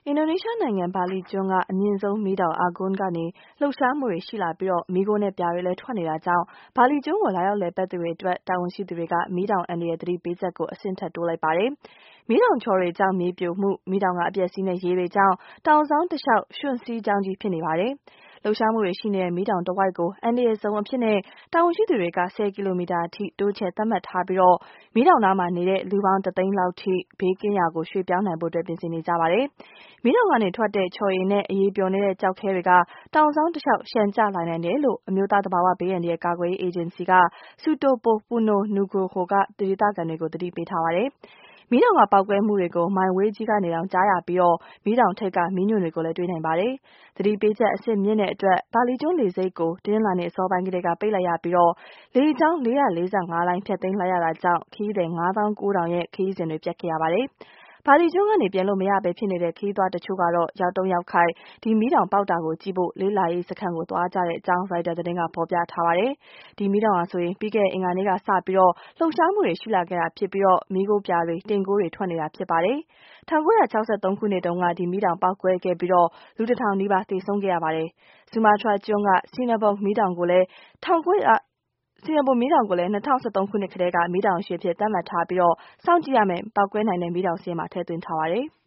အင်ဒိုနီးရှားနိုင်ငံဘာလီကျွန်းကအမြင့်ဆုံးမီးတောင်အာဂွန်းကနေလှုပ်ရှားမှုတွေရှိလာပြီးမီးခိုးနဲ့ပြာတွေလည်းထွက်နေတာကြောင့်ဘာလီကျွန်းကိုလာရောက်လည်ပတ်သူတွေအတွက်တာဝန်ရှိသူတွေကမီးတောင်အန္တရာယ်သတိပေးချက်ကိုအဆင့်ထပ်တိုးလိုက်ပါတယ်။မီးတောင်ချော်တွေကြောင့်မြေပြိုမှုမီးတောင်ကအပျက်စီးတဲ့ရေတွေကြောင့်တောင်စောင်းတစ်လျှောက်ရွှံ့စီးကြောင်းကြီးဖြစ်နေပါတယ်။လှုပ်ရှားမှုတွေရှိနေတဲ့မီးတောင်တစ်ဝိုက်ကိုအန္တရာယ်ဆုံးအဖြစ်နဲ့တာဝန်ရှိသူတွေက10 ကီလိုမီတာအထိတိုးချဲ့သတ်မှတ်ထားပြီးမီးတောင်နားမှာနေတဲ့လူပေါင်း1 သိန်းလောက်ထိဘေးကင်းရာကိုရွှေ့ပြောင်းနိုင်ဖို့ပြင်ဆင်နေကြပါတယ်။မီးတောင်ကနေထွက်တဲ့ချော်ရည်နဲ့အရည်ပျော်နေတဲ့ကျောက်ခဲတွေကတောင်စောင်းတစ်လျှောက်လျှံကျလာနိုင်တယ်လို့အမျိုးသားသဘာဝဘေးအန္တရာယ်ကာကွယ်ရေးအေဂျင်စီက Sutopo Purwo Nugroho ကဒေသခံတွေကိုသတိပေးထားပါတယ်။မီးတောင်ကပေါက်ကွဲမှုတွေကိုမိုင်ဝေးကြီးကနေတောင်ကြားရပြီးမီးတောင်ထိပ်ကမီးညွန့်တွေကိုလည်းတွေ့နိုင်ပါတယ်။သတိပေးချက်အဆင့်မြင့်တဲ့အတွက်ဘာလီကျွန်းလေဆိပ်ကိုတနင်္လာနေ့အစောပိုင်းကတည်းကပိတ်လိုက်ရပြီးလေကြောင်း445လိုင်းဖျက်သိမ်းလိုက်ရတာကြောင့်ခရီးသည် 59,000 ရဲ့ခရီးစဉ်တွေပျက်ခဲ့ရပါတယ်။ဘာလီကျွန်းကနေပြန်လို့မရဘဲဖြစ်နေတဲ့ခရီးသွားတချို့ကတော့ရောက်တုန်းရောက်ခိုက်ဒီမီးတောင်ပေါက်တာကိုကြည့်ဖို့လေ့လာရေးစခန်းကိုသွားကြတဲ့အကြောင်းရိုက်တာသတင်းကဖော်ပြထားပါတယ်။ဒီမီးတောင်ဟာဆိုရင်ပြီးခဲ့တဲ့အင်္ဂါနေ့ကစပြီးလှုပ်ရှားမှုတွေရှိလာခဲ့တာဖြစ်ပြီးမီးခိုးပြာတွေတိမ်ကိုးတွေထွက်နေတာဖြစ်ပါတယ်။1963 ခုနှစ်တုန်းကဒီမီးတောင်ပေါက်ကွဲခဲ့ပြီးလူ 1,000 နီးပါးသေဆုံးခဲ့ရပါတယ်။ဆူမားထြားကျွန်းကSinabungမီးတောင်ကိုလည်း2013 ခုနှစ်ကတည်းကမီးတောင်အရှိအဖြစ်သတ်မှတ်ထားပြီးစောင့်ကြည့်ရမယ့်ပေါက်ကွဲနိုင်တဲ့မီးတောင်စာရင်းမှာထည့်သွင်းထားပါတယ်။